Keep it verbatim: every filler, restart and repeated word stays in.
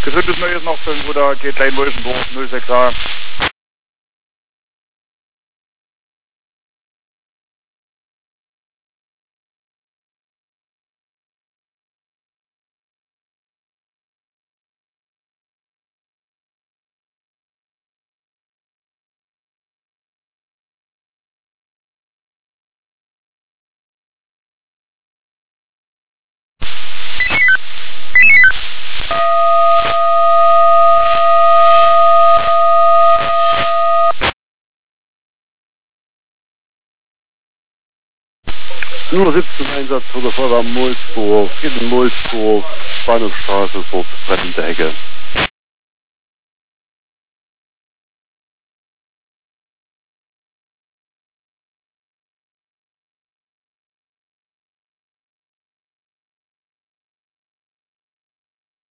Gesundes Neues noch, Bruder, geht Klein Wolfenburg, null sechs A. Nur siebzehn Einsatz für die Feuerwehr Molsburg, in Molsburg, Bahnhofstraße, vor brennende Hecke.